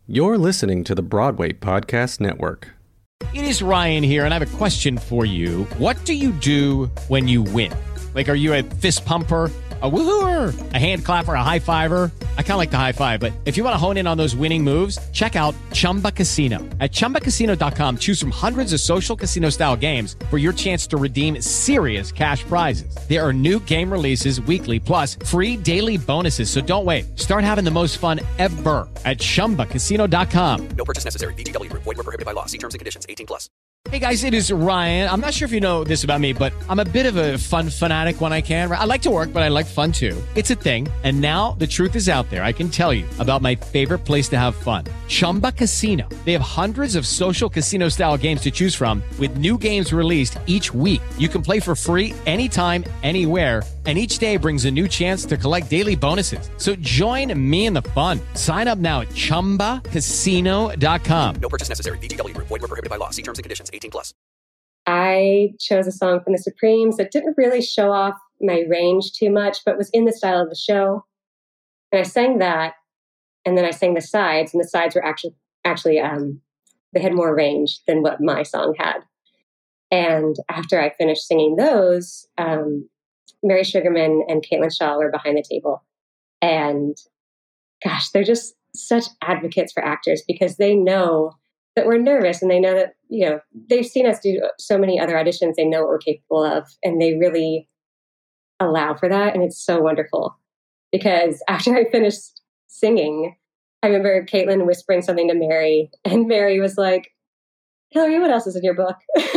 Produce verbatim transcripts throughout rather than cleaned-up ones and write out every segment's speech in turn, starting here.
You're listening to the Broadway Podcast Network. It is Ryan here, and I have a question for you. What do you do when you win? Like, are you a fist pumper, a woo-hooer, a hand clapper, a high fiver? I kind of like the high five, but if you want to hone in on those winning moves, check out Chumba Casino. At chumba casino dot com, choose from hundreds of social casino-style games for your chance to redeem serious cash prizes. There are new game releases weekly, plus free daily bonuses. So don't wait. Start having the most fun ever at chumba casino dot com. No purchase necessary. V G W. Void where prohibited by law. See terms and conditions. eighteen plus. Hey guys, it is Ryan. I'm not sure if you know this about me, but I'm a bit of a fun fanatic when I can. I like to work, but I like fun too. It's a thing. And now the truth is out there. I can tell you about my favorite place to have fun. Chumba Casino. They have hundreds of social casino style games to choose from with new games released each week. You can play for free anytime, anywhere. And each day brings a new chance to collect daily bonuses. So join me in the fun. Sign up now at chumba casino dot com. No purchase necessary. V G W. Void where prohibited by law. See terms and conditions. eighteen plus. I chose a song from the Supremes that didn't really show off my range too much, but was in the style of the show. And I sang that, and then I sang the sides, and the sides were actually actually um, they had more range than what my song had. And after I finished singing those, um, Mary Sugarman and Caitlin Shaw were behind the table. And gosh, they're just such advocates for actors because they know that we're nervous and they know that, you know, they've seen us do so many other auditions. They know what we're capable of, and they really allow for that. And it's so wonderful because after I finished singing, I remember Caitlin whispering something to Mary, and Mary was like, "Hillary, what else is in your book?"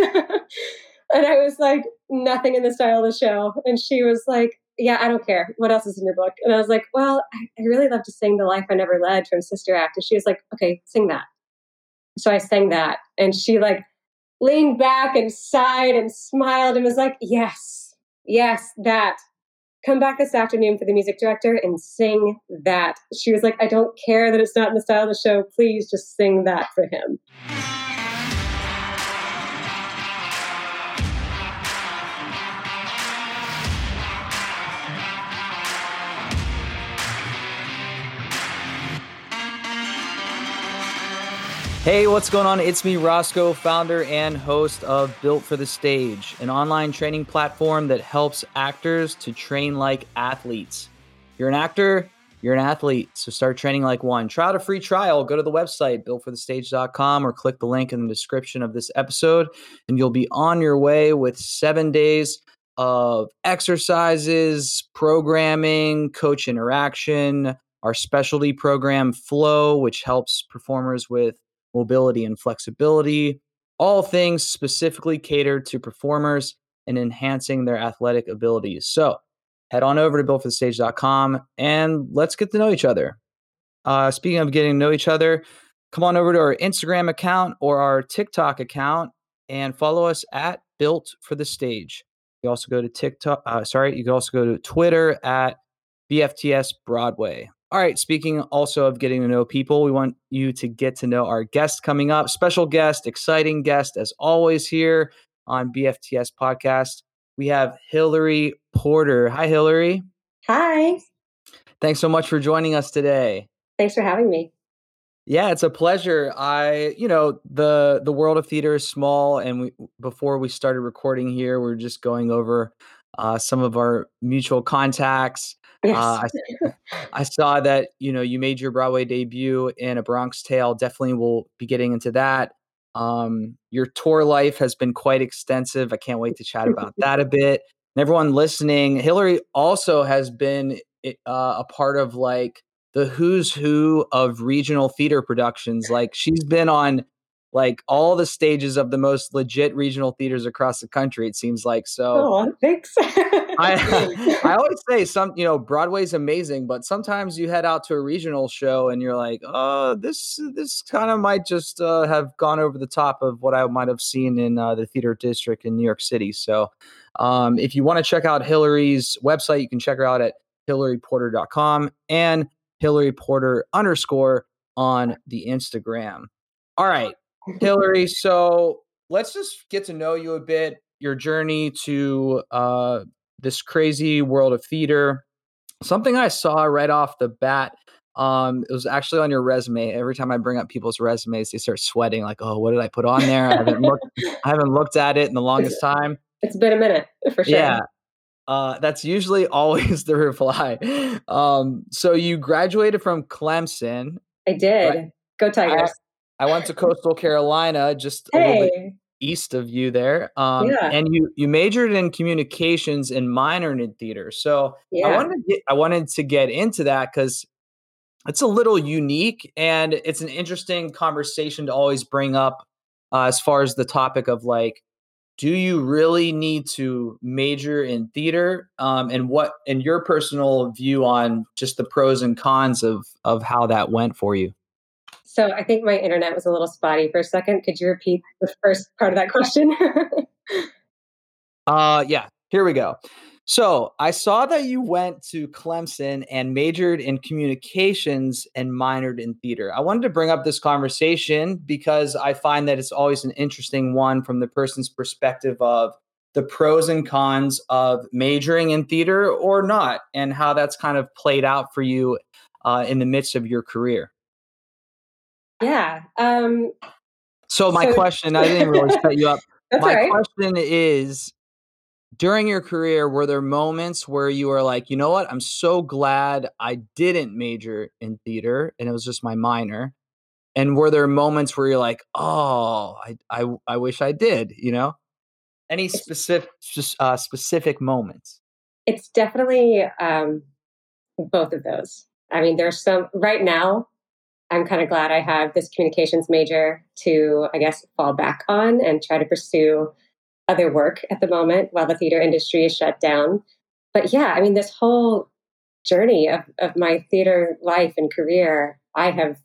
And I was like, "Nothing in the style of the show." And she was like, "Yeah, I don't care. What else is in your book?" And I was like, "Well, I, I really love to sing The Life I Never Led from Sister Act." And she was like, "Okay, sing that." So I sang that, and she like leaned back and sighed and smiled and was like, "Yes, yes, that. Come back this afternoon for the music director and sing that." She was like, "I don't care that it's not in the style of the show. Please just sing that for him." Hey, what's going on? It's me, Roscoe, founder and host of Built for the Stage, an online training platform that helps actors to train like athletes. You're an actor, you're an athlete, so start training like one. Try out a free trial. Go to the website, built for the stage dot com, or click the link in the description of this episode, and you'll be on your way with seven days of exercises, programming, coach interaction, our specialty program, Flow, which helps performers with mobility and flexibility, all things specifically catered to performers and enhancing their athletic abilities. So head on over to built for the stage dot com and let's get to know each other. Uh, speaking of getting to know each other, come on over to our Instagram account or our TikTok account and follow us at Built for the Stage. You also go to TikTok, uh, sorry, you can also go to Twitter at B F T S Broadway. All right, speaking also of getting to know people, we want you to get to know our guest coming up. Special guest, exciting guest, as always, here on B F T S Podcast. We have Hillary Porter. Hi, Hillary. Hi. Thanks so much for joining us today. Thanks for having me. Yeah, it's a pleasure. I, you know, the the world of theater is small, and we, before we started recording here, we we're just going over uh, some of our mutual contacts. Yes. Uh, I, I saw that, you know, you made your Broadway debut in A Bronx Tale. Definitely will be getting into that. Um, your tour life has been quite extensive. I can't wait to chat about that a bit. And everyone listening, Hillary also has been uh, a part of like the who's who of regional theater productions. Like she's been on like all the stages of the most legit regional theaters across the country, it seems like. So oh, thanks. I I always say some, you know, Broadway's amazing, but sometimes you head out to a regional show and you're like, oh, this this kind of might just uh, have gone over the top of what I might have seen in uh, the theater district in New York City. So um, if you want to check out Hillary's website, you can check her out at hillary porter dot com and Hillary Porter underscore on the Instagram. All right, Hillary. So let's just get to know you a bit, your journey to uh, this crazy world of theater. Something I saw right off the bat Um, it was actually on your resume. Every time I bring up people's resumes, they start sweating like, oh, what did I put on there? I haven't looked, I haven't looked at it in the longest time. It's been a minute for sure. Yeah. Uh, that's usually always the reply. Um, so you graduated from Clemson. I did. Right? Go Tigers. I, I went to Coastal Carolina, just a little bit Hey. east of you there. Um, Yeah. and you, you majored in communications and minored in theater. So I Yeah. wanted to get, I wanted to get into that because it's a little unique and it's an interesting conversation to always bring up uh, as far as the topic of like, do you really need to major in theater? Um, and what, and your personal view on just the pros and cons of of how that went for you? So I think my internet was a little spotty for a second. Could you repeat the first part of that question? uh, yeah, here we go. So I saw that you went to Clemson and majored in communications and minored in theater. I wanted to bring up this conversation because I find that it's always an interesting one from the person's perspective of the pros and cons of majoring in theater or not, and how that's kind of played out for you uh, in the midst of your career. Yeah. Um, so my so- question, I didn't really set you up. That's my all right. question is, during your career, were there moments where you were like, you know what, I'm so glad I didn't major in theater and it was just my minor? And were there moments where you're like, oh, I I, I wish I did, you know? Any specific just uh, specific moments? It's definitely um, both of those. I mean, there's some, right now, I'm kind of glad I have this communications major to, I guess, fall back on and try to pursue other work at the moment while the theater industry is shut down. But yeah, I mean, this whole journey of, of my theater life and career, I have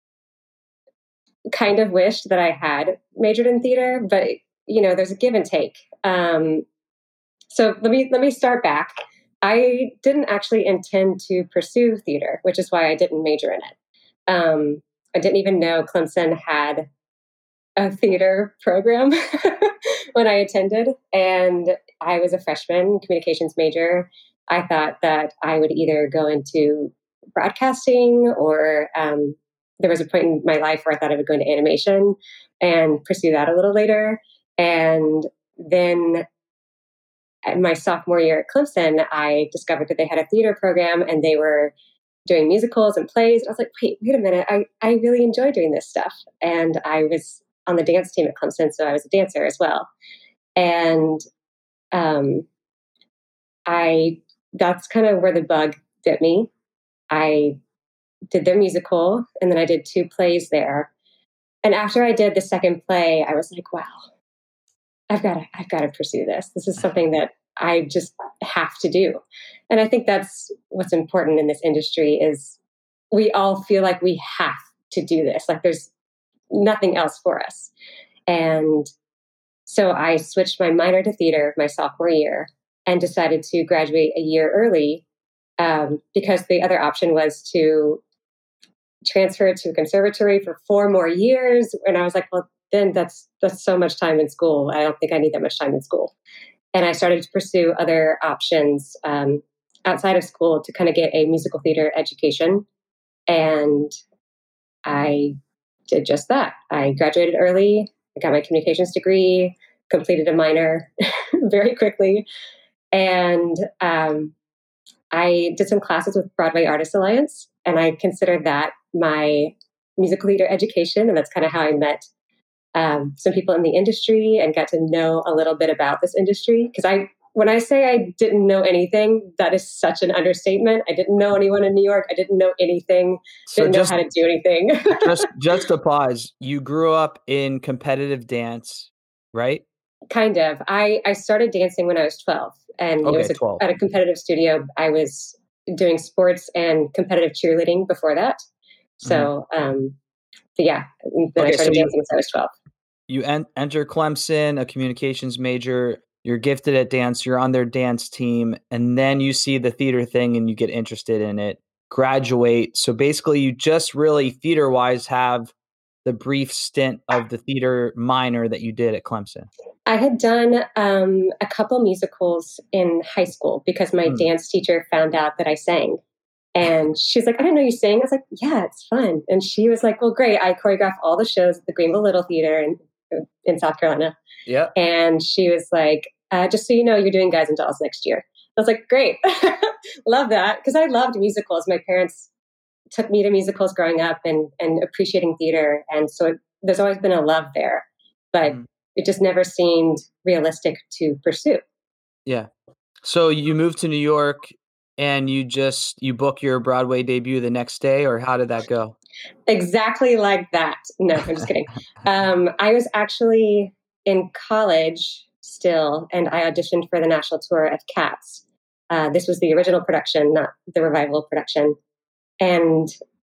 kind of wished that I had majored in theater, but you know, there's a give and take. Um, so let me let me start back. I didn't actually intend to pursue theater, which is why I didn't major in it. Um, I didn't even know Clemson had a theater program when I attended, and I was a freshman communications major. I thought that I would either go into broadcasting or um, there was a point in my life where I thought I would go into animation and pursue that a little later. And then at my sophomore year at Clemson, I discovered that they had a theater program and they were doing musicals and plays. And I was like, wait, wait a minute. I, I really enjoy doing this stuff. And I was on the dance team at Clemson, so I was a dancer as well. And um, I that's kind of where the bug bit me. I did their musical, and then I did two plays there. And after I did the second play, I was like, wow, I've got to, I've got to pursue this. This is something that I just have to do. And I think that's what's important in this industry is we all feel like we have to do this. Like there's nothing else for us. And so I switched my minor to theater my sophomore year and decided to graduate a year early um, because the other option was to transfer to a conservatory for four more years. And I was like, well, then that's that's so much time in school. I don't think I need that much time in school. And I started to pursue other options um, outside of school to kind of get a musical theater education. And I did just that. I graduated early. I got my communications degree, completed a minor very quickly. And um, I did some classes with Broadway Artists Alliance, and I considered that my musical theater education. And that's kind of how I met um, some people in the industry and got to know a little bit about this industry. Because I, when I say I didn't know anything, that is such an understatement. I didn't know anyone in New York. I didn't know anything. So didn't just, know how to do anything. just, just to pause, you grew up in competitive dance, right? Kind of. I, I started dancing when I was twelve, and Okay, it was a, twelve. at a competitive studio. I was doing sports and competitive cheerleading before that. So, mm-hmm. um, but yeah, then okay, I started so dancing you, when I was twelve. You en- enter Clemson, a communications major. You're gifted at dance. You're on their dance team, and then you see the theater thing, and you get interested in it. Graduate. So basically, you just really theater-wise have the brief stint of the theater minor that you did at Clemson. I had done um, a couple musicals in high school because my mm. dance teacher found out that I sang. And she's like, I didn't know you sang. I was like, yeah, it's fun. And she was like, well, great. I choreograph all the shows at the Greenville Little Theater in, in South Carolina. Yeah. And she was like, uh, just so you know, you're doing Guys and Dolls next year. I was like, great. Love that. Because I loved musicals. My parents took me to musicals growing up and, and appreciating theater. And so it, there's always been a love there. But mm. it just never seemed realistic to pursue. Yeah. So you moved to New York and you just, you book your Broadway debut the next day, or how did that go? Exactly like that. No, I'm just kidding. Um, I was actually in college still, and I auditioned for the national tour of Cats. Uh, this was the original production, not the revival production. And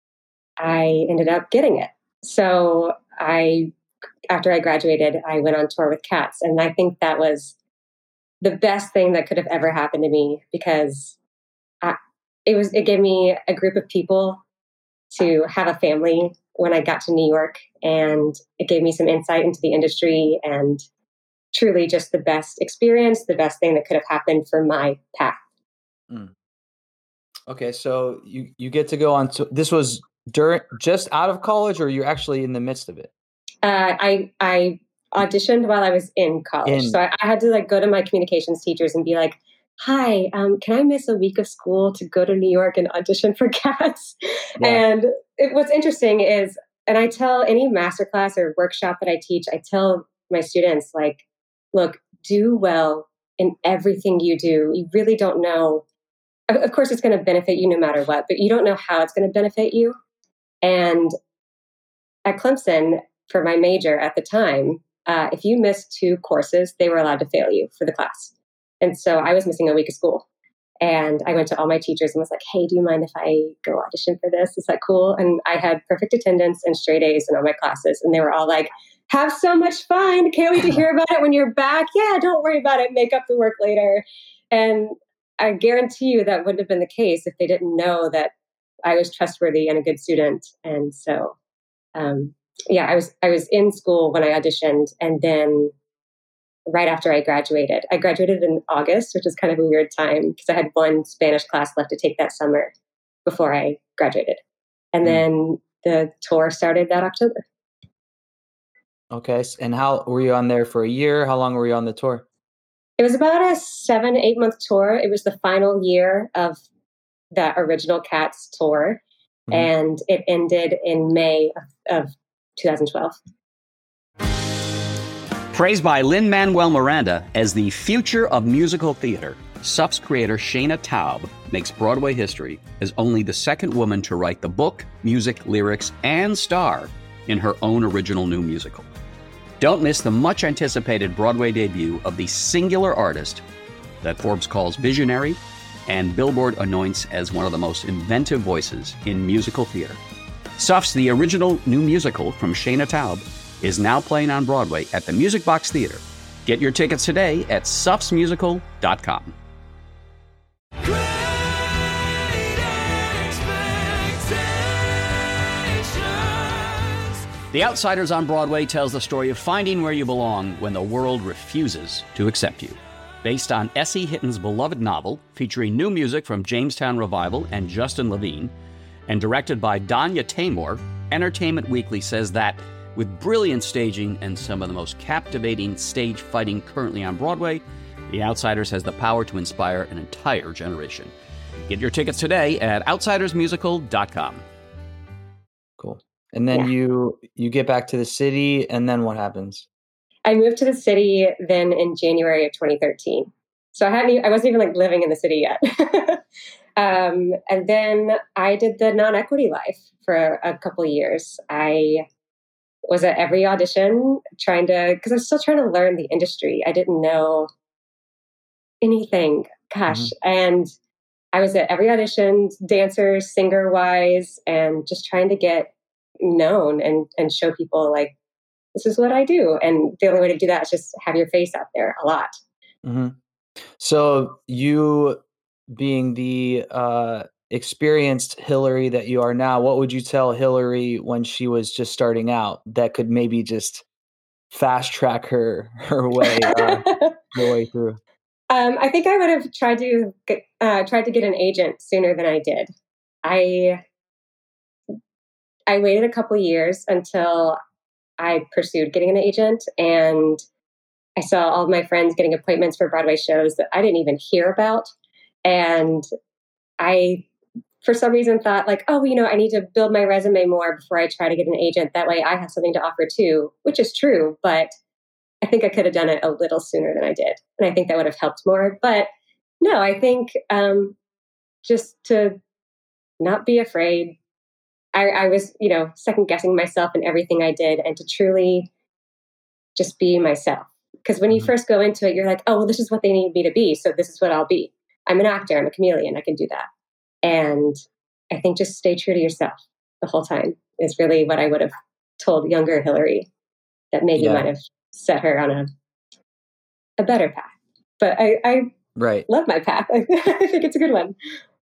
I ended up getting it. So I, after I graduated, I went on tour with Cats. And I think that was the best thing that could have ever happened to me, because I, it was, it gave me a group of people to have a family when I got to New York, and it gave me some insight into the industry, and truly just the best experience, the best thing that could have happened for my path. Mm. Okay. So you, you get to go on to, this was during, just out of college, or you're actually in the midst of it? Uh, I, I auditioned while I was in college. In. So I, I had to like go to my communications teachers and be like, hi, um, can I miss a week of school to go to New York and audition for Cats? Yeah. And it, what's interesting is, and I tell any masterclass or workshop that I teach, I tell my students, like, look, do well in everything you do. You really don't know. Of course, it's going to benefit you no matter what, but you don't know how it's going to benefit you. And at Clemson, for my major at the time, uh, if you missed two courses, they were allowed to fail you for the class. And so I was missing a week of school. And I went to all my teachers and was like, hey, do you mind if I go audition for this? Is that cool? And I had perfect attendance and straight A's in all my classes. And they were all like, have so much fun. Can't wait to hear about it when you're back. Yeah, don't worry about it. Make up the work later. And I guarantee you that wouldn't have been the case if they didn't know that I was trustworthy and a good student. And so, um, yeah, I was I was in school when I auditioned, and then right after I graduated, I graduated in August, which is kind of a weird time because I had one Spanish class left to take that summer before I graduated, and mm. then the tour started that October. Okay, and how were you on there for a year? How long were you on the tour? It was about a seven, eight month tour. It was the final year of that original Cats tour. Mm-hmm. And it ended in May of, of twenty twelve. Praised by Lin-Manuel Miranda as the future of musical theater, S U F's creator Shana Taub makes Broadway history as only the second woman to write the book, music, lyrics, and star in her own original new musical. Don't miss the much-anticipated Broadway debut of the singular artist that Forbes calls visionary and Billboard anoints as one of the most inventive voices in musical theater. S U F's The Original New Musical from Shana Taub is now playing on Broadway at the Music Box Theater. Get your tickets today at sufs musical dot com. The Outsiders on Broadway tells the story of finding where you belong when the world refuses to accept you. Based on Essie Hitton's beloved novel, featuring new music from Jamestown Revival and Justin Levine, and directed by Danya Taymor, Entertainment Weekly says that, with brilliant staging and some of the most captivating stage fighting currently on Broadway, The Outsiders has the power to inspire an entire generation. Get your tickets today at outsiders musical dot com. Cool. And then yeah. you you get back to the city, and then what happens? I moved to the city then in January of twenty thirteen. So I hadn't even, I wasn't even like living in the city yet. um, and then I did the non-equity life for a, a couple of years. I was at every audition trying to, because I was still trying to learn the industry. I didn't know anything, gosh. Mm-hmm. And I was at every audition, dancer, singer wise, and just trying to get known and, and show people like, this is what I do. And the only way to do that is just have your face out there a lot. Mm-hmm. So you being the uh, experienced Hillary that you are now, what would you tell Hillary when she was just starting out that could maybe just fast track her, her way, uh, her way through? Um, I think I would have tried to get, uh, tried to get an agent sooner than I did. I I waited a couple years until I pursued getting an agent, and I saw all of my friends getting appointments for Broadway shows that I didn't even hear about. And I, for some reason, thought like, oh, you know, I need to build my resume more before I try to get an agent. That way I have something to offer too, which is true. But I think I could have done it a little sooner than I did. And I think that would have helped more. But no, I think um, just to not be afraid. I, I was, you know, second guessing myself in everything I did, and to truly just be myself. Because when you Mhm. first go into it, you're like, oh, well, this is what they need me to be. So this is what I'll be. I'm an actor. I'm a chameleon. I can do that. And I think just stay true to yourself the whole time is really what I would have told younger Hillary that maybe Yeah. might have set her on a a better path. But I, I Right. love my path. I think it's a good one.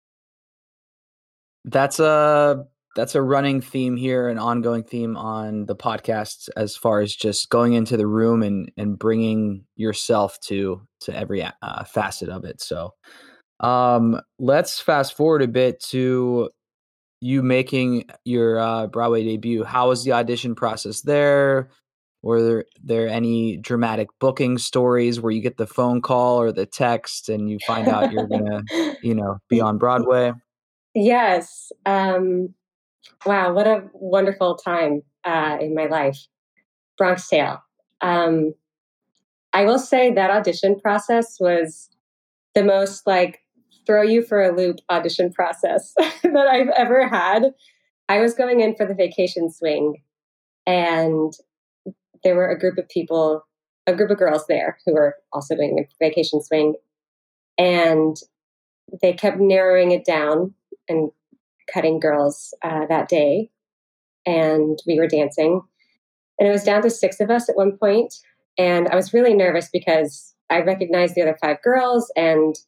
That's a that's a running theme here, an ongoing theme on the podcast, as far as just going into the room and and bringing yourself to to every uh, facet of it. So, um, let's fast forward a bit to you making your uh, Broadway debut. How was the audition process there? Were there, there any dramatic booking stories where you get the phone call or the text and you find out you're gonna, you know, be on Broadway? Yes. Um, wow, what a wonderful time uh, in my life. Bronx Tale. Um, I will say that audition process was the most like throw you for a loop audition process that I've ever had. I was going in for the Vacation Swing, and there were a group of people, a group of girls there who were also doing the Vacation Swing, and they kept narrowing it down and cutting girls uh, that day. And we were dancing, and it was down to six of us at one point. And I was really nervous because I recognized the other five girls, and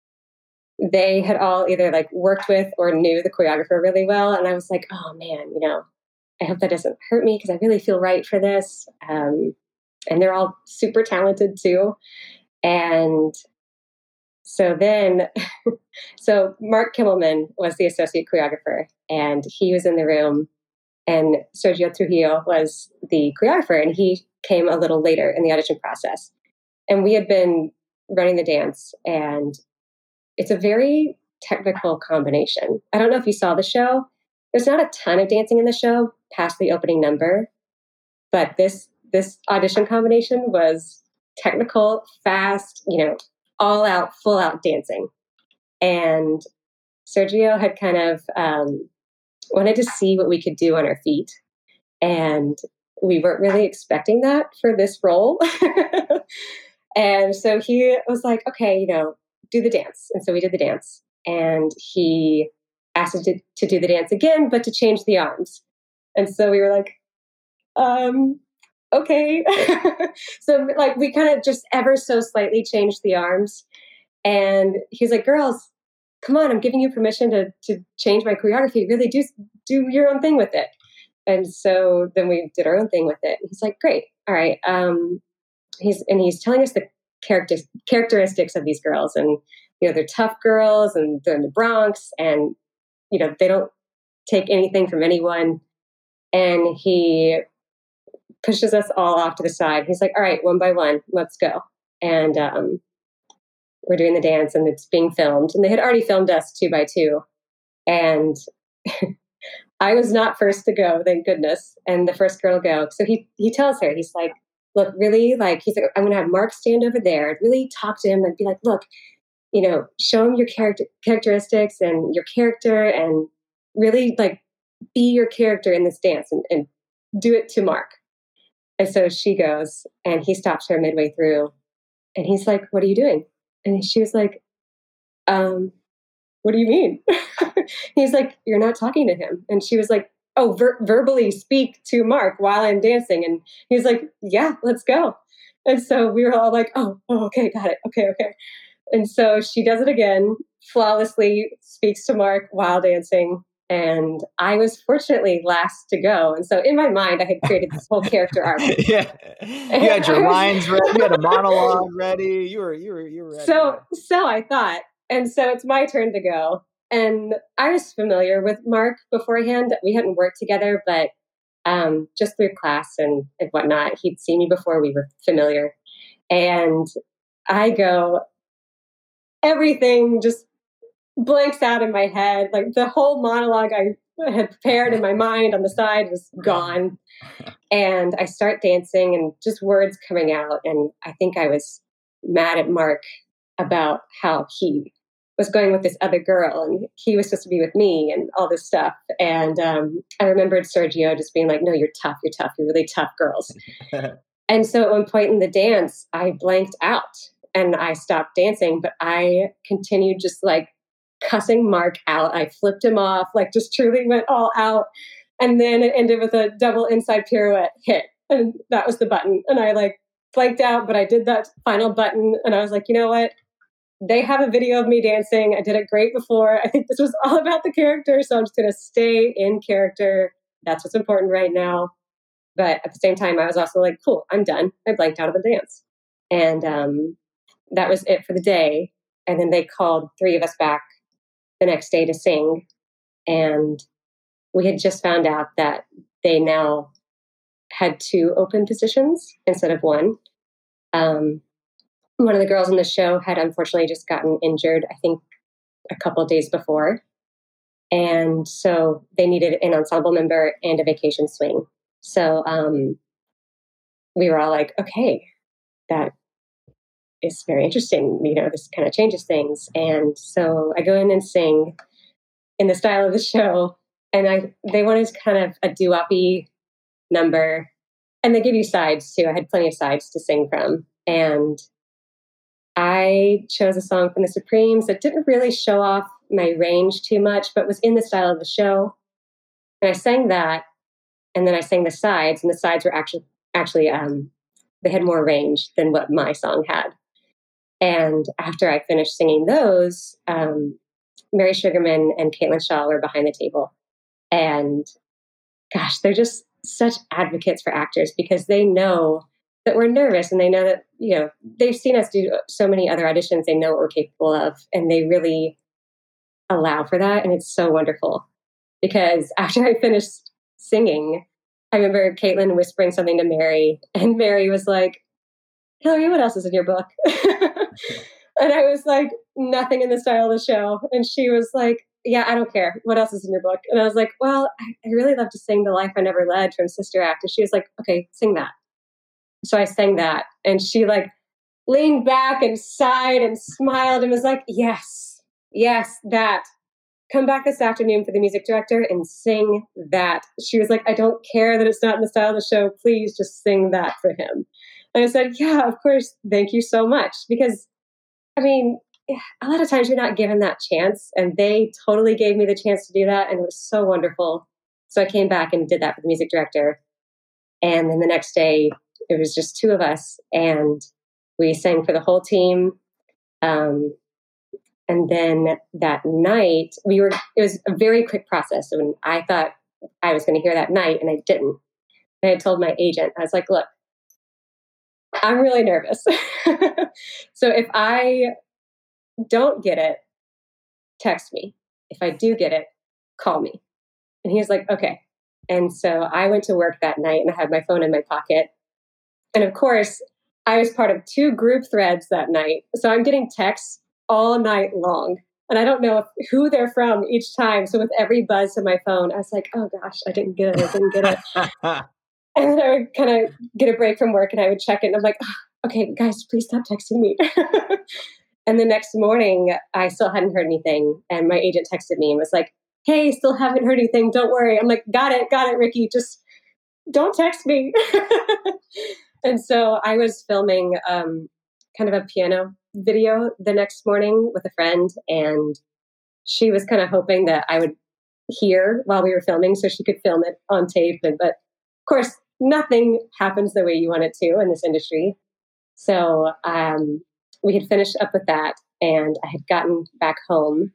they had all either like worked with or knew the choreographer really well. And I was like, oh man, you know, I hope that doesn't hurt me because I really feel right for this. Um, and they're all super talented too. And so then, so Mark Kimmelman was the associate choreographer, and he was in the room, and Sergio Trujillo was the choreographer, and he came a little later in the audition process. And we had been running the dance, and it's a very technical combination. I don't know if you saw the show. There's not a ton of dancing in the show past the opening number, but this this audition combination was technical, fast, you know, all out, full out dancing. And Sergio had kind of um, wanted to see what we could do on our feet. And we weren't really expecting that for this role. And so he was like, okay, you know, do the dance. And so we did the dance. And he asked us to, to do the dance again, but to change the arms. And so we were like, um, okay. So like we kind of just ever so slightly changed the arms. And he's like, girls, come on, I'm giving you permission to to change my choreography. Really do do your own thing with it. And so then we did our own thing with it. He's like, great. All right. Um, he's and he's telling us the characters characteristics of these girls. And, you know, they're tough girls, and they're in the Bronx, and, you know, they don't take anything from anyone. And he pushes us all off to the side. He's like, all right, one by one, let's go. And um, we're doing the dance, and it's being filmed. And they had already filmed us two by two. And I was not first to go, thank goodness. And the first girl to go. So he he tells her, he's like, look, really, like, he's like, I'm going to have Mark stand over there, really talk to him and be like, look, you know, show him your character characteristics and your character, and really like be your character in this dance, and, and do it to Mark. And so she goes, and he stops her midway through, and he's like, what are you doing? And she was like, um, what do you mean? He's like, you're not talking to him. And she was like, oh, ver- verbally speak to Mark while I'm dancing. And he was like, yeah, let's go. And so we were all like, oh, oh, okay, got it. Okay, okay. And so she does it again, flawlessly speaks to Mark while dancing. And I was fortunately last to go. And so in my mind, I had created this whole character arc. Yeah, you had your lines ready. You had a monologue ready. You were, you were, you were ready. So, so I thought, and so it's my turn to go. And I was familiar with Mark beforehand. We hadn't worked together, but um, just through class and, and whatnot, he'd seen me before. We were familiar. And I go, everything just blanks out in my head. Like the whole monologue I had prepared in my mind on the side was gone. And I start dancing and just words coming out. And I think I was mad at Mark about how he was going with this other girl and he was supposed to be with me and all this stuff. And um, I remembered Sergio just being like, no, you're tough. You're tough. You're really tough girls. And so at one point in the dance, I blanked out and I stopped dancing, but I continued just like cussing Mark out. I flipped him off, like just truly went all out. And then it ended with a double inside pirouette hit. And that was the button. And I like blanked out, but I did that final button. And I was like, you know what? They have a video of me dancing. I did it great before. I think this was all about the character. So I'm just going to stay in character. That's what's important right now. But at the same time, I was also like, cool, I'm done. I blanked out of the dance. And um, that was it for the day. And then they called three of us back the next day to sing. And we had just found out that they now had two open positions instead of one. Um, one of the girls in the show had unfortunately just gotten injured, I think a couple of days before. And so they needed an ensemble member and a vacation swing. So um, we were all like, okay, that is very interesting. You know, this kind of changes things. And so I go in and sing in the style of the show. And I they wanted kind of a doo-wop-y number. And they give you sides too. I had plenty of sides to sing from. And I chose a song from the Supremes that didn't really show off my range too much, but was in the style of the show. And I sang that. And then I sang the sides. And the sides were actually, actually um, they had more range than what my song had. And after I finished singing those, um, Mary Sugarman and Caitlin Shaw were behind the table. And gosh, they're just such advocates for actors because they know that we're nervous and they know that, you know, they've seen us do so many other auditions. They know what we're capable of and they really allow for that. And it's so wonderful because after I finished singing, I remember Caitlin whispering something to Mary and Mary was like, Hillary, what else is in your book? And I was like, nothing in the style of the show. And she was like, yeah, I don't care. What else is in your book? And I was like, well, I, I really love to sing The Life I Never Led from Sister Act. And she was like, okay, sing that. So I sang that. And she like leaned back and sighed and smiled and was like, yes, yes, that. Come back this afternoon for the music director and sing that. She was like, I don't care that it's not in the style of the show. Please just sing that for him. And I said, yeah, of course. Thank you so much. Because, I mean, a lot of times you're not given that chance. And they totally gave me the chance to do that. And it was so wonderful. So I came back and did that for the music director. And then the next day, it was just two of us. And we sang for the whole team. Um, and then that night, we were, it was a very quick process. And I thought I was going to hear that night, and I didn't. And I told my agent, I was like, look, I'm really nervous. So if I don't get it, text me. If I do get it, call me. And he was like, okay. And so I went to work that night and I had my phone in my pocket. And of course, I was part of two group threads that night. So I'm getting texts all night long. And I don't know if, who they're from each time. So with every buzz to my phone, I was like, oh gosh, I didn't get it. I didn't get it. And then I would kind of get a break from work and I would check it. And I'm like, oh, okay, guys, please stop texting me. And the next morning, I still hadn't heard anything. And my agent texted me and was like, hey, still haven't heard anything. Don't worry. I'm like, got it. Got it, Ricky. Just don't text me. And so I was filming um, kind of a piano video the next morning with a friend. And she was kind of hoping that I would hear while we were filming so she could film it on tape. And, but of course, nothing happens the way you want it to in this industry. So um, we had finished up with that and I had gotten back home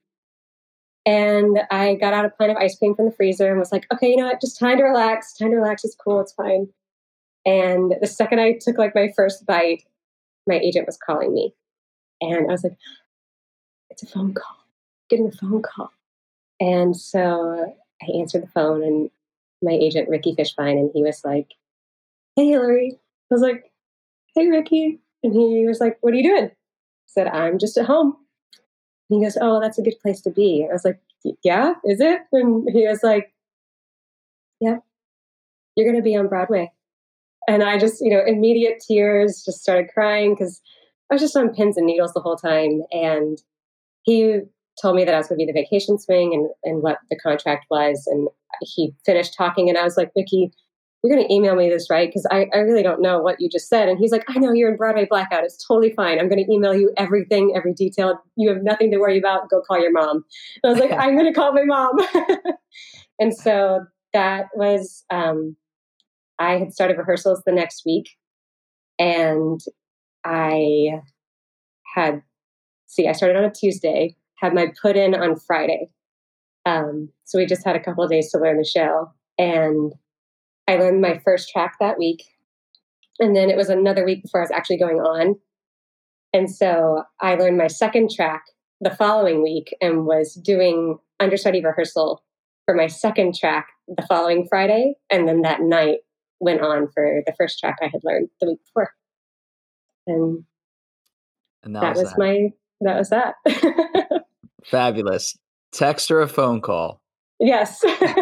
and I got out a pint of ice cream from the freezer and was like, okay, you know what? Just time to relax. Time to relax. It's cool. It's fine. And the second I took like my first bite, my agent was calling me and I was like, it's a phone call. Getting a phone call. And so I answered the phone, and my agent, Ricky Fishbein, and he was like, "Hey, Hillary." I was like, "Hey, Ricky." And he was like, "What are you doing?" I said, "I'm just at home." And he goes, "Oh, that's a good place to be." I was like, "Yeah, is it?" And he was like, "Yeah, you're going to be on Broadway." And I just, you know, immediate tears, just started crying because I was just on pins and needles the whole time. And he told me that I was going to be the vacation swing and, and what the contract was. And he finished talking, and I was like, "Vicky, you're going to email me this, right? Because I, I really don't know what you just said." And he's like, "I know, you're in Broadway blackout. It's totally fine. I'm going to email you everything, every detail. You have nothing to worry about. Go call your mom." And I was like, "I'm going to call my mom." And so that was, um, I had started rehearsals the next week, and I had, see, I started on a Tuesday, had my put in on Friday. Um, so we just had a couple of days to learn the show. And I learned my first track that week. And then it was another week before I was actually going on. And so I learned my second track the following week and was doing understudy rehearsal for my second track the following Friday. And then that night went on for the first track I had learned the week before. And, And that, that was, was that. my, that was that. Fabulous. Text or a phone call. Yes.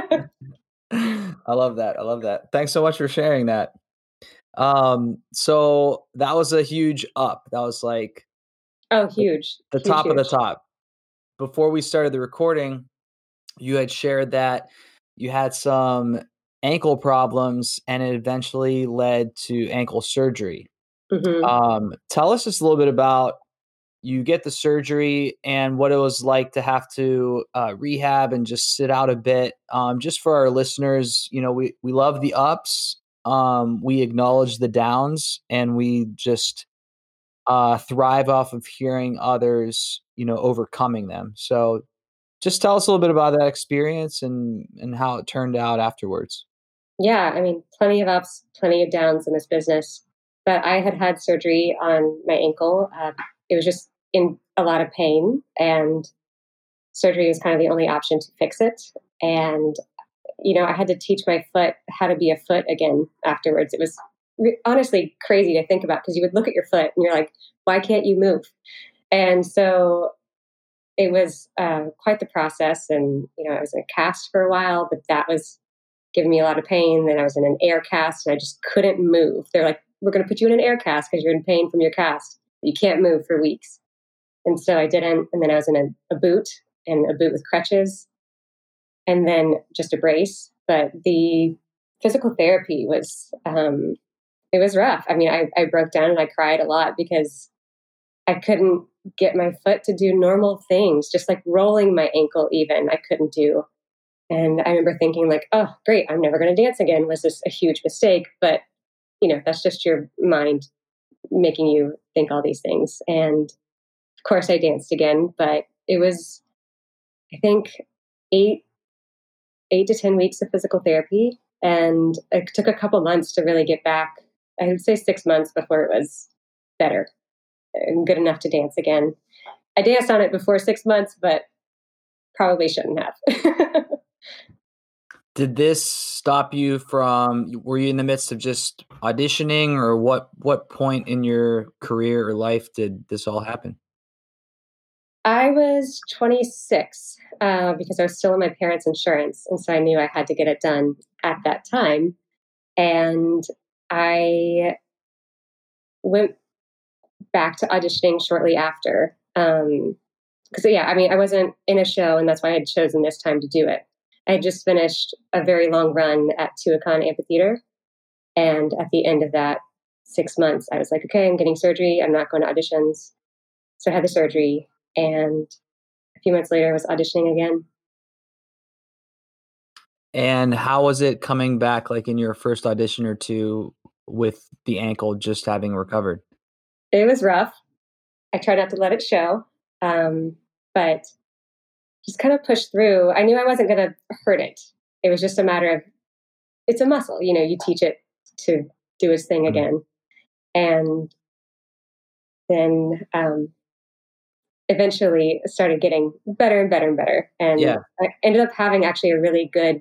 I love that. I love that. Thanks so much for sharing that. Um, so that was a huge up. That was like, oh, huge. The huge, top huge. of the top. Before we started the recording, you had shared that you had some ankle problems and it eventually led to ankle surgery. Mm-hmm. Um, tell us just a little bit about you get the surgery and what it was like to have to uh, rehab and just sit out a bit. Um, just for our listeners, you know, we, we love the ups. Um, we acknowledge the downs, and we just uh, thrive off of hearing others, you know, overcoming them. So just tell us a little bit about that experience and, and how it turned out afterwards. Yeah, I mean, plenty of ups, plenty of downs in this business. But I had had surgery on my ankle. Uh, it was just in a lot of pain, and surgery was kind of the only option to fix it. And, you know, I had to teach my foot how to be a foot again afterwards. It was re- honestly crazy to think about, because you would look at your foot and you're like, why can't you move? And so it was uh, quite the process. And, you know, I was in a cast for a while, but that was giving me a lot of pain. Then I was in an air cast and I just couldn't move. They're like, "We're going to put you in an air cast because you're in pain from your cast. You can't move for weeks." And so I didn't. And then I was in a, a boot and a boot with crutches, and then just a brace. But the physical therapy was, um, it was rough. I mean, I, I broke down and I cried a lot because I couldn't get my foot to do normal things, just like rolling my ankle even, I couldn't do. And I remember thinking like, "Oh, great, I'm never going to dance again." Was this a huge mistake? But, you know, that's just your mind making you think all these things. And of course I danced again, but it was, I think, eight, eight to ten weeks of physical therapy. And it took a couple months to really get back. I would say six months before it was better and good enough to dance again. I danced on it before six months, but probably shouldn't have. Did this stop you from, were you in the midst of just auditioning, or what, what point in your career or life did this all happen? I was twenty-six uh, because I was still on my parents' insurance. And so I knew I had to get it done at that time. And I went back to auditioning shortly after. Um, because, yeah, I mean, I wasn't in a show, and that's why I had chosen this time to do it. I had just finished a very long run at Tuacahn Amphitheater. And at the end of that six months, I was like, okay, I'm getting surgery. I'm not going to auditions. So I had the surgery. And a few months later, I was auditioning again. And how was it coming back, like in your first audition or two, with the ankle just having recovered? It was rough. I tried not to let it show, um, but just kind of pushed through. I knew I wasn't going to hurt it. It was just a matter of, it's a muscle, you know, you teach it to do its thing again. And then um, eventually started getting better and better and better. And Yeah. I ended up having actually a really good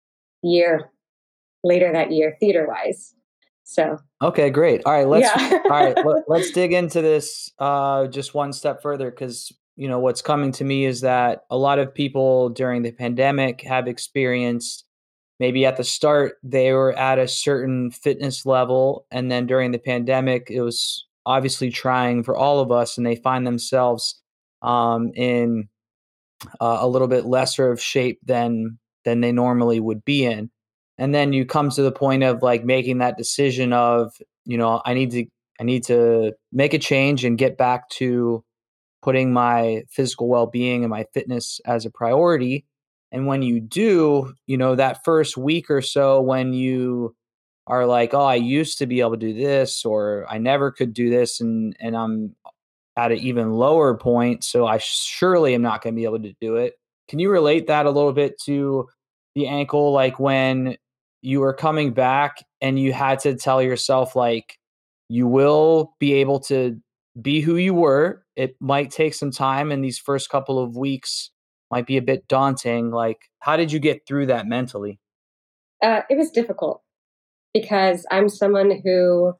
year later that year, theater wise. So, Okay, great. All right, let's yeah. all right, let, let's dig into this uh just one step further, because you know what's coming to me is that a lot of people during the pandemic have experienced, maybe at the start they were at a certain fitness level, and then during the pandemic it was obviously trying for all of us, and they find themselves um in uh, a little bit lesser of shape than than they normally would be in. And then you come to the point of like making that decision of, you know, I need to I need to make a change and get back to putting my physical well-being and my fitness as a priority. And when you do, you know, that first week or so when you are like, oh, I used to be able to do this, or I never could do this, and and I'm at an even lower point, so I surely am not going to be able to do it. Can you relate that a little bit to the ankle, like when you were coming back and you had to tell yourself, like, you will be able to be who you were. It might take some time, and these first couple of weeks might be a bit daunting. Like, how did you get through that mentally? Uh, it was difficult because I'm someone who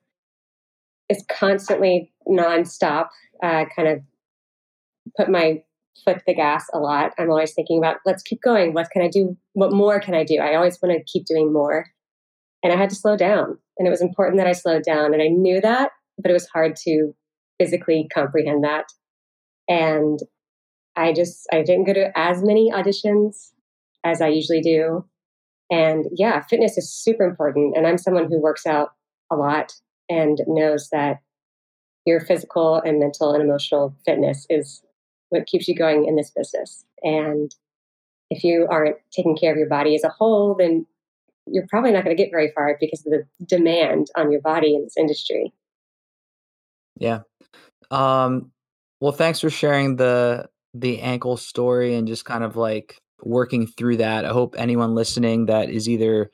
is constantly nonstop, uh, kind of put my foot to the gas a lot. I'm always thinking about, let's keep going. What can I do? What more can I do? I always want to keep doing more. And I had to slow down. And it was important that I slowed down. And I knew that, but it was hard to physically comprehend that. And I just, I didn't go to as many auditions as I usually do. And yeah, fitness is super important. And I'm someone who works out a lot and knows that your physical and mental and emotional fitness is what keeps you going in this business. And if you aren't taking care of your body as a whole, then you're probably not going to get very far because of the demand on your body in this industry. Yeah. Um, well, thanks for sharing the the ankle story and just kind of like working through that. I hope anyone listening that is either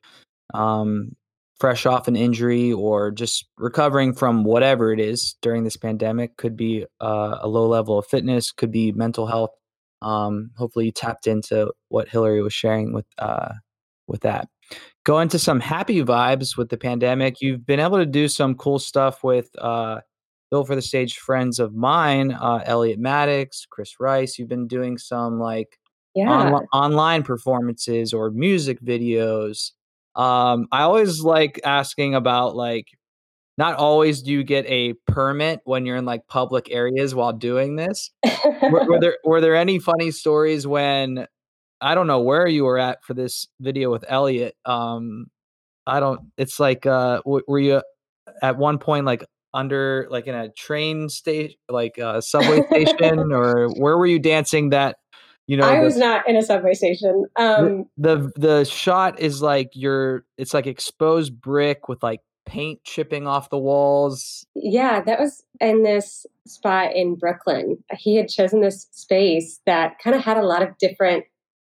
um, fresh off an injury or just recovering from whatever it is during this pandemic, could be uh, a low level of fitness, could be mental health. Um, hopefully, you tapped into what Hillary was sharing with uh, with that. Go into some happy vibes with the pandemic. You've been able to do some cool stuff with uh, Built for the Stage friends of mine, uh, Elliot Maddox, Chris Rice. You've been doing some like Yeah. on- online performances or music videos. Um, I always like asking about like, not always do you get a permit when you're in like public areas while doing this. Were, were there were there any funny stories when, I don't know where you were at for this video with Elliot? Um, I don't. It's like, uh, w- were you at one point like under like in a train station, like a subway station, or where were you dancing? That you know, I the, was not in a subway station. Um, the the the shot is like you're. It's like exposed brick with like paint chipping off the walls. yeah, that was in this spot in Brooklyn. He had chosen this space that kind of had a lot of different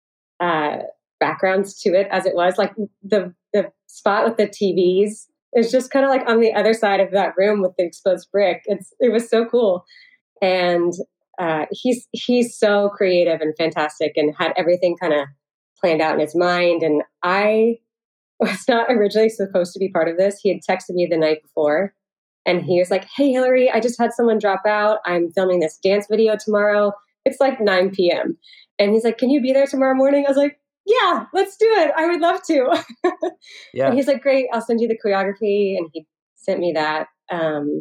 uh, backgrounds to it as it was. Like the the spot with the T Vs is just kind of like on the other side of that room with the exposed brick. It's it was so cool, and uh, he's he's so creative and fantastic, and had everything kind of planned out in his mind. And I was not originally supposed to be part of this. He had texted me the night before, and he was like, "Hey, Hillary, I just had someone drop out. I'm filming this dance video tomorrow. It's like nine p.m." And he's like, "Can you be there tomorrow morning?" I was like, "Yeah, let's do it. I would love to." Yeah. And he's like, "Great, I'll send you the choreography." And he sent me that. Um,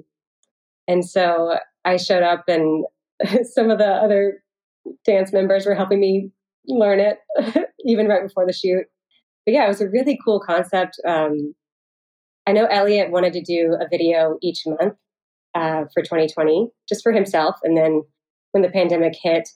and so I showed up, and some of the other dance members were helping me learn it, even right before the shoot. But yeah, it was a really cool concept. Um, I know Elliot wanted to do a video each month uh, for twenty twenty, just for himself. And then when the pandemic hit,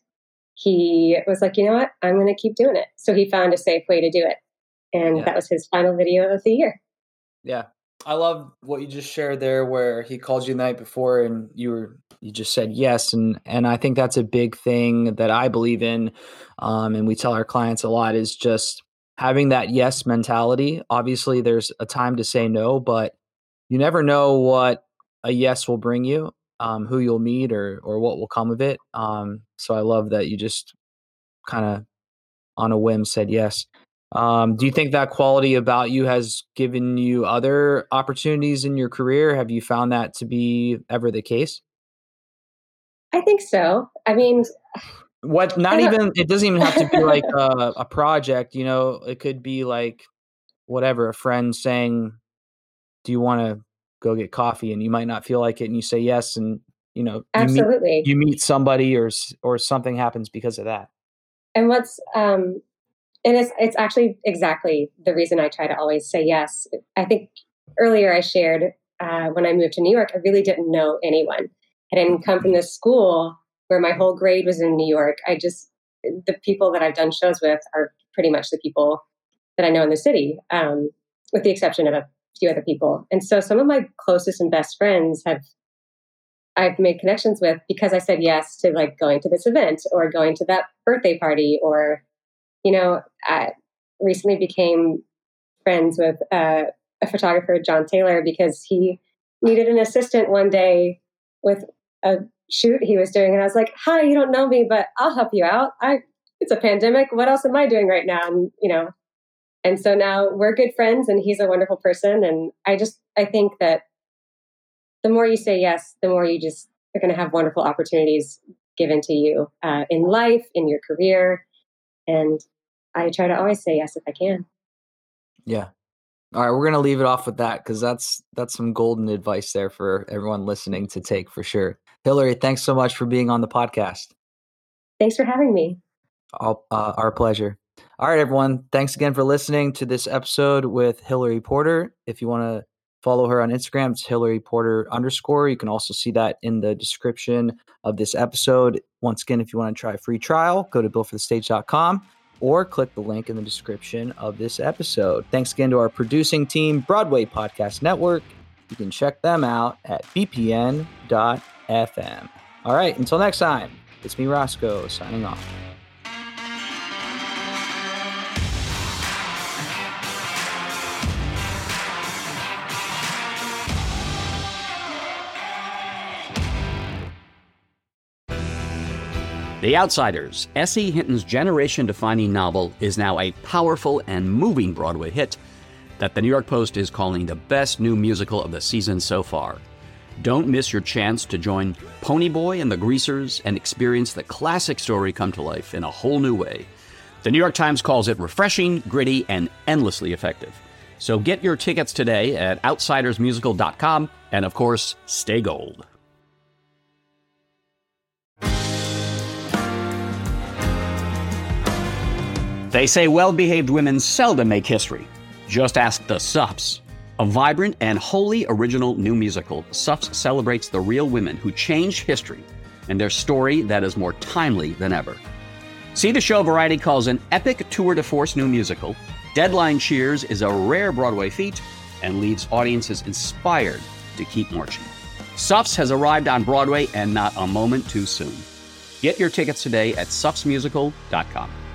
he was like, you know what, I'm going to keep doing it. So he found a safe way to do it. And Yeah. that was his final video of the year. Yeah. I love what you just shared there, where he called you the night before and you were, you just said yes. And, and I think that's a big thing that I believe in. Um, and we tell our clients a lot, is just having that yes mentality. Obviously there's a time to say no, but you never know what a yes will bring you. um, who you'll meet or or what will come of it. Um, so I love that you just kind of on a whim said yes. Um, do you think that quality about you has given you other opportunities in your career? Have you found that to be ever the case? I think so. I mean, What? Not even. It doesn't even have to be like a, a project. You know, it could be like whatever. A friend saying, "Do you want to go get coffee?" And you might not feel like it, and you say yes, and you know, you meet absolutely. you meet somebody, or s- or something happens because of that. And what's um, and it's it's actually exactly the reason I try to always say yes. I think earlier I shared uh, when I moved to New York, I really didn't know anyone. I didn't come from this school where my whole grade was in New York. I just the people that I've done shows with are pretty much the people that I know in the city, um, with the exception of a few other people. And so some of my closest and best friends have I've made connections with because I said yes to like going to this event or going to that birthday party, or, you know, I recently became friends with uh, a photographer, John Taylor, because he needed an assistant one day with a shoot he was doing. And I was like, hi, you don't know me, but I'll help you out. I, it's a pandemic. What else am I doing right now? And, you know, and so now we're good friends and he's a wonderful person. And I just, I think that the more you say yes, the more you just are going to have wonderful opportunities given to you uh, in life, in your career. And I try to always say yes if I can. Yeah. All right, we're gonna leave it off with that because that's that's some golden advice there for everyone listening to take for sure. Hillary, thanks so much for being on the podcast. Thanks for having me. All, uh, our pleasure. All right, everyone. Thanks again for listening to this episode with Hillary Porter. If you want to follow her on Instagram, it's Hillary Porter underscore. You can also see that in the description of this episode. Once again, if you want to try a free trial, go to built for the stage dot com or click the link in the description of this episode. Thanks again to our producing team, Broadway Podcast Network. You can check them out at b p n dot f m. All right, until next time, it's me, Roscoe, signing off. The Outsiders, S E. Hinton's generation-defining novel, is now a powerful and moving Broadway hit that the New York Post is calling the best new musical of the season so far. Don't miss your chance to join Ponyboy and the Greasers and experience the classic story come to life in a whole new way. The New York Times calls it refreshing, gritty, and endlessly effective. So get your tickets today at outsiders musical dot com, and of course, stay gold. They say well-behaved women seldom make history. Just ask the Suffs. A vibrant and wholly original new musical, Suffs celebrates the real women who changed history and their story that is more timely than ever. See the show Variety calls an epic tour de force new musical. Deadline cheers is a rare Broadway feat and leaves audiences inspired to keep marching. Suffs has arrived on Broadway and not a moment too soon. Get your tickets today at suffs musical dot com.